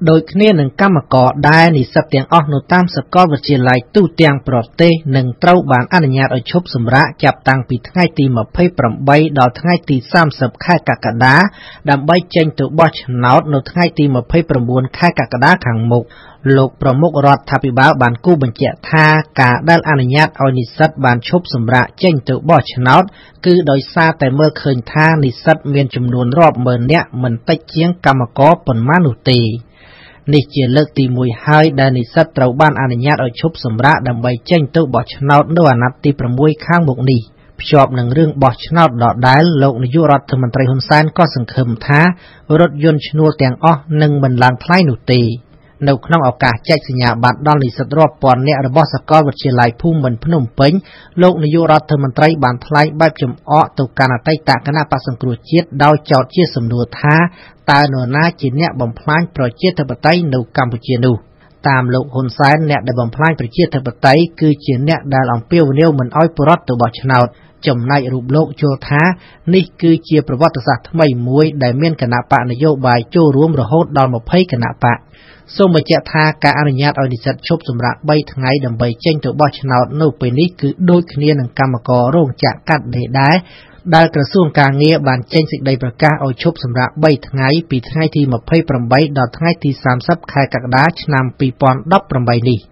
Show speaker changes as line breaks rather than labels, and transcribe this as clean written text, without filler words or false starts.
โดยគ្នានឹងកម្មករដែលនិស្សិតទាំងអស់នៅតាមសាកលវិទ្យាល័យទូទាំងប្រទេសនឹងត្រូវបានអនុញ្ញាតឲ្យឈប់សម្រាកចាប់តាំងពីថ្ងៃទី28ដល់ថ្ងៃទី30ខែកក្កដាដើម្បីចេញទៅបោះឆ្នោតនៅថ្ងៃទី29ខែកក្កដាខាងមុខលោកប្រមុខរដ្ឋាភិបាលបានគូបញ្ជាក់ថាការដែលអនុញ្ញាតឲ្យនិស្សិតបានឈប់សម្រាកចេញទៅបោះឆ្នោតគឺដោយសារតែមើលឃើញថានិស្សិតមានចំនួនរាប់ម៉ឺននាក់មិនតិចជាងកម្មករប៉ុន្មាននោះទេនេះជាលើកទី1ហើយដែលនិស្សិតត្រូវបានអនុញ្ញាតឲ្យឈប់សម្រាកដើម្បីចេញទៅបោះឆ្នោតនៅអាណត្តិទី6ខាងមុខនេះភ្ជាប់នឹងរឿងបោះឆ្នោតដដែលលោកនាយករដ្ឋមន្ត្រីហ៊ុនសែនក៏សង្ឃឹមថារថយន្តឈ្នួលទាំងអស់នឹងមិនឡើងថ្លៃនោះទេនៅក្នុងឱកាសចែកសញ្ញាបត្រដល់និស្សិតរាប់ពាន់នាក់របស់សាកលវិទ្យាល័យភូមិន្ទភ្នំពេញលោកនាយករដ្ឋមន្ត្រីបានថ្លែងបែបចំអកទៅកាន់អតីតគណៈបក្សសង្គ្រោះជាតិដោយចោទជាសំណួរថាតើនរណាជាអ្នកបំផ្លាញប្រជាធិបតេយ្យនៅកម្ពុជានោះតាមលោកហ៊ុនសែនអ្នកដែលបំផ្លាញប្រជាធិបតេយ្យគឺជាអ្នកដែលអំពាវនាវមិនឲ្យប្រជាពលរដ្ឋទៅបោះឆ្នោតចំណែករូបលោកយល់ថានេះគឺជាប្រវត្តិសាស្ត្រថ្មីមួយដែលមានគណៈបកនយោបាយចូលរួមរហូតដល់20គណៈបកសូមបញ្ជាក់ថាការអនុញ្ញាតឲ្យនិស្សិតឈប់សម្រាក3ថ្ងៃដើម្បីចេញទៅបោះឆ្នោតនៅពេលនេះគឺដូចគ្នានឹងកម្មកររោងចក្រកាត់ដេរដែលក្រសួងការងារបានចេញសេចក្តីប្រកាសឲ្យឈប់សម្រាក3ថ្ងៃពីថ្ងៃទី28ដល់ថ្ងៃទី30ខែកក្កដាឆ្នាំ2018នេះ